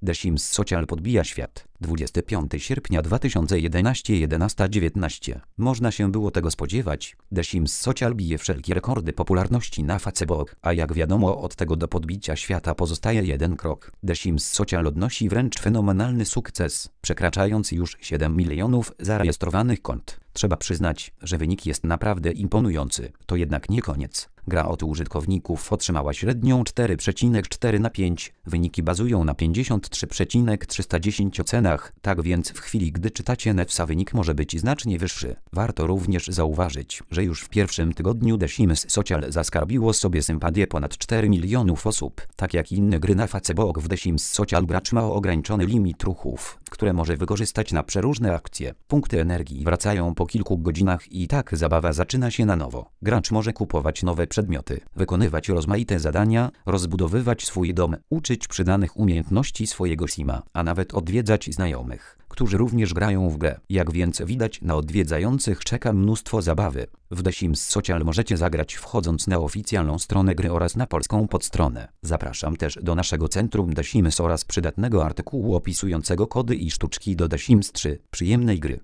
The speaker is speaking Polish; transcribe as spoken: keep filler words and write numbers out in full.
The Sims Social podbija świat. dwudziestego piątego sierpnia dwa tysiące jedenastego jedenasta dziewiętnaście. Można się było tego spodziewać. The Sims Social bije wszelkie rekordy popularności na Facebook, a jak wiadomo od tego do podbicia świata pozostaje jeden krok. The Sims Social odnosi wręcz fenomenalny sukces, przekraczając już siedem milionów zarejestrowanych kont. Trzeba przyznać, że wynik jest naprawdę imponujący. To jednak nie koniec. Gra od użytkowników otrzymała średnią cztery przecinek cztery na pięć. Wyniki bazują na pięćdziesiąt trzy przecinek trzysta dziesięć ocenach, tak więc w chwili gdy czytacie Newsa wynik może być znacznie wyższy. Warto również zauważyć, że już w pierwszym tygodniu The Sims Social zaskarbiło sobie sympatię ponad czterech milionów osób. Tak jak inne gry na Facebook, w The Sims Social gracz ma ograniczony limit ruchów, które może wykorzystać na przeróżne akcje. Punkty energii wracają po kilku godzinach i tak zabawa zaczyna się na nowo. Gracz może kupować nowe przedmioty, wykonywać rozmaite zadania, rozbudowywać swój dom, uczyć przydanych umiejętności swojego sima, a nawet odwiedzać znajomych, którzy również grają w grę. Jak więc widać, na odwiedzających czeka mnóstwo zabawy. W The Sims Social możecie zagrać wchodząc na oficjalną stronę gry oraz na polską podstronę. Zapraszam też do naszego centrum The Sims oraz przydatnego artykułu opisującego kody i sztuczki do The Sims trzy. Przyjemnej gry.